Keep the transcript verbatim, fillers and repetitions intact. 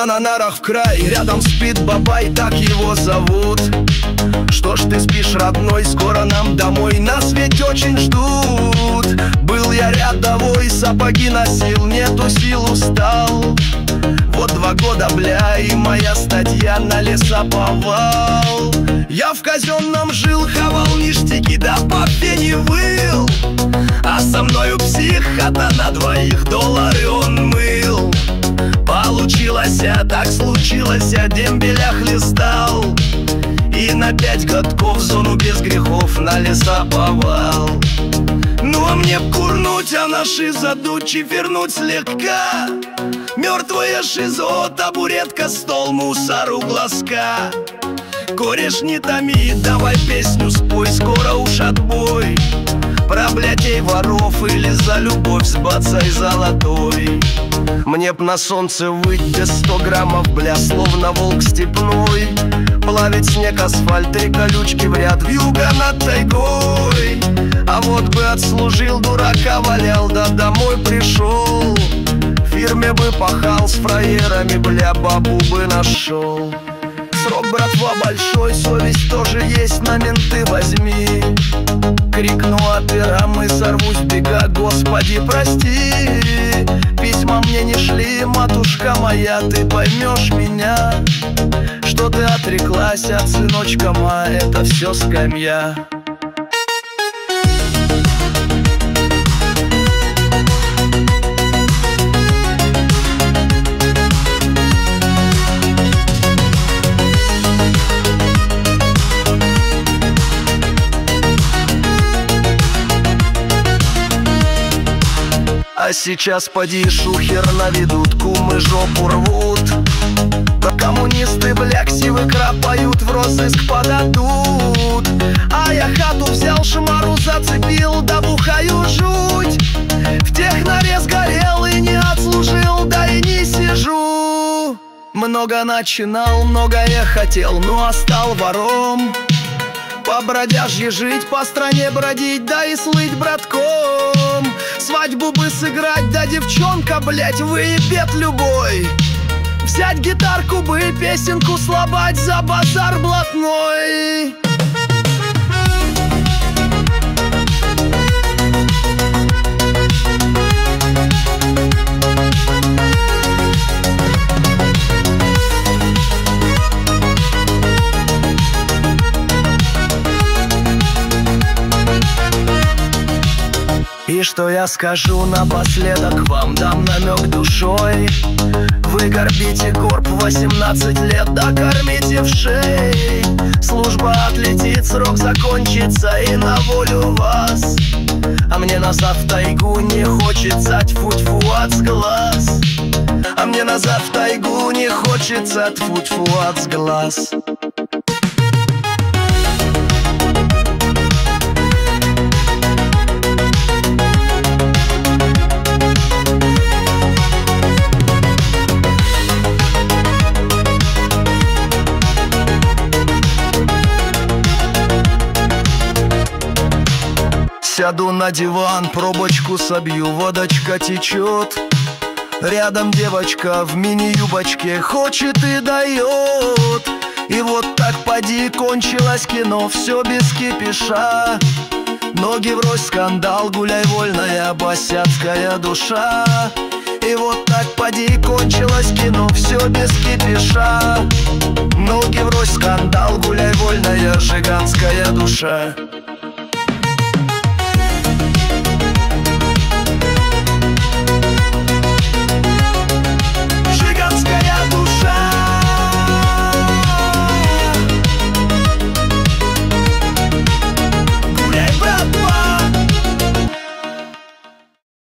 Дома на нарах в край, рядом спит бабай, так его зовут. Что ж ты спишь, родной, скоро нам домой, нас ведь очень ждут. Был я рядовой, сапоги носил, нету сил, устал. Вот два года, бля, и моя статья на лесоповал. Я в казенном жил, хавал ништяки, да по пене выл. А со мною псих, хата на двоих, доллары он мыл. Получилось, а так случилось, а дембеля хлестал. И на пять годков в зону без грехов на лесоповал. Ну а мне б курнуть, а на шизо дучи вернуть слегка. Мертвая шизо, табуретка, стол, мусор у глазка. Кореш, не томи, давай песню спой, скоро уж отбой. Про блядей, воров или за любовь с бацай золотой. Мне б на солнце выть без сто граммов, бля, словно волк степной. Плавить снег, асфальт и колючки в ряд, вьюга над тайгой. А вот бы отслужил, дурака валял, да домой пришел. В фирме бы пахал с фраерами, бля, бабу бы нашел. Срок, братва, большой, совесть тоже есть, на менты возьми. Крикну операм и сорвусь бега, господи, прости. Письма мне не шли, матушка моя, ты поймешь меня. Что ты отреклась от сыночка ма, это все скамья. А сейчас поди шухер наведут, кумы жопу рвут. Да коммунисты, бля, ксивы крапают, в розыск подадут. А я хату взял, шмару зацепил, да бухаю жуть. В техноре сгорел и не отслужил, да и не сижу. Много начинал, многое хотел, но стал вором. По бродяжье жить, по стране бродить, да и слыть братком. Свадьбу бы сыграть, да девчонка, блять, выебет любой. Взять гитарку бы, песенку слабать за базар блатной. И что я скажу напоследок, вам дам намек душой. Вы горбите горб восемнадцать лет, да кормите в шей. Служба отлетит, срок закончится и на волю вас. А мне назад в тайгу не хочется, тьфу-тьфу от сглаз. А мне назад в тайгу не хочется, тьфу-тьфу от сглаз. Сяду на диван, пробочку собью, водочка течет. Рядом девочка в мини-юбочке хочет и дает. И вот так поди, кончилось кино, все без кипиша. Ноги врозь, скандал, гуляй вольная босяцкая душа. И вот так поди, кончилось кино, все без кипиша. Ноги врозь, скандал, гуляй вольная жиганская душа.